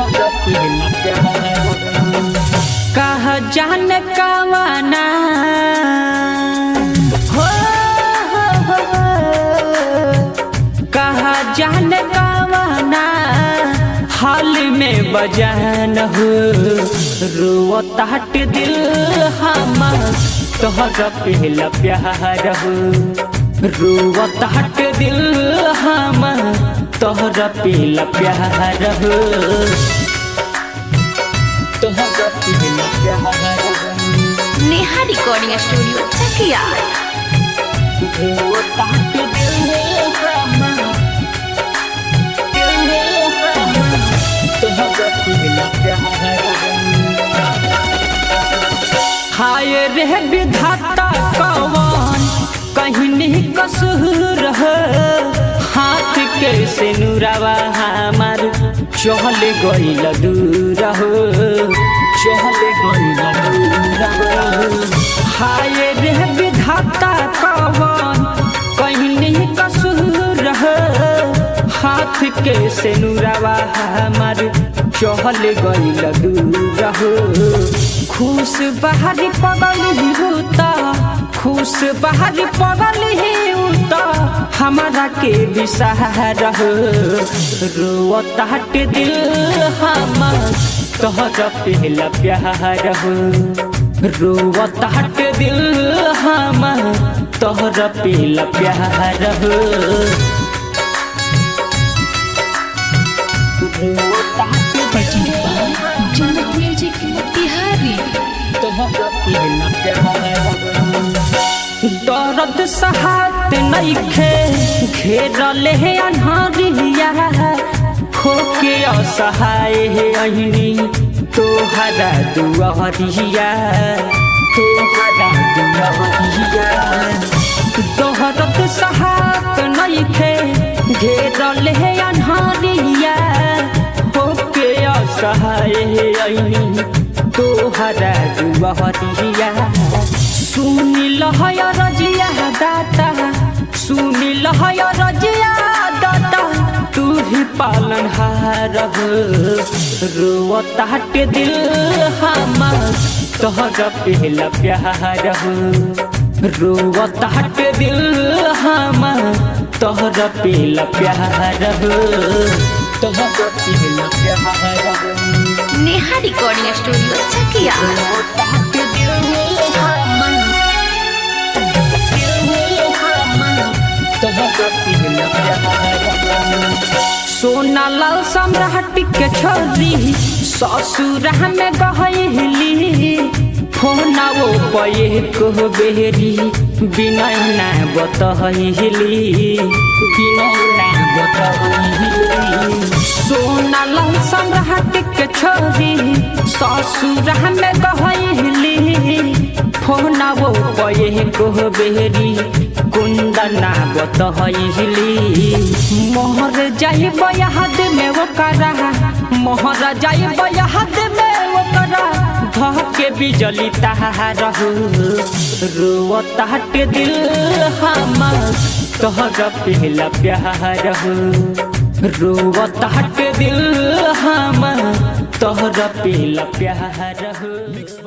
कहा जान कवाना हो कहा जान कवाना हाल में बजान हो रोता हट दिल हमार तोहरा पहला प्यार हो रोता हट दिल हमार तोहरा पहला प्यार हो तोहरा पहला प्यार हो नेहा रिकॉर्डिंग स्टूडियो चकिया रोता हट दिल हमार तोहरा पहला प्यार हाय रे विधाता कवन कहीं नहीं कसूर है हाथ के सिनुरवा हमार चहल गइल दूर हो चहल गइल दूर हो हाय रे विधाता कवन कहीं नहीं कसूर है हाथ के सिनुरवा हमार चहल गइल दूर हो खुश बाहर पगल ही होता खुश बाहर पगल ही होता हमारा के बिसहार हो रोता हट दिल हमार तोहरा पहला प्यार हो रोता हट दिल हमार तोहरा पहला प्यार हो रोता हट जन्नत म्यूजिक बिहारी दर्द सहात नइखे घेरल है अन्हारिया होके असहाय है अहिनी तोहरा दुआरिया तोहरा दुआरिया दर्द सहात नइखे घेरल है अन्हारिया होके असहाय है अहिनी तोहरा दुआरिया सुनी लहय रजिया दाता सुनी लहय रजिया दाता तू ही पालन हार हो रोता हट दिल हमार तोहरा पहला प्यार हो रोता हट दिल हमार तोहरा पहला प्यार हो तोहरा पहला प्यार हो नेहा रिकॉर्डिंग स्टूडियो चकिया सोना लाल सम्राट के छोरी ससुर में गहली फोना वो पे को बेरी बिना ना बतहली बिना ना बतहली सोना लाल सम्राट के छोरी ससुर में गहली फोना वो पे को बेरी कुंदना बतहली मोहर जाई बयाहद में वो करा मोहर जाई बयाहद में वो करा धके बिजली तार हो रोता हट दिल हमार तोहरा पहला प्यार हो रोता हट दिल हमार तोहरा पहला प्यार हो।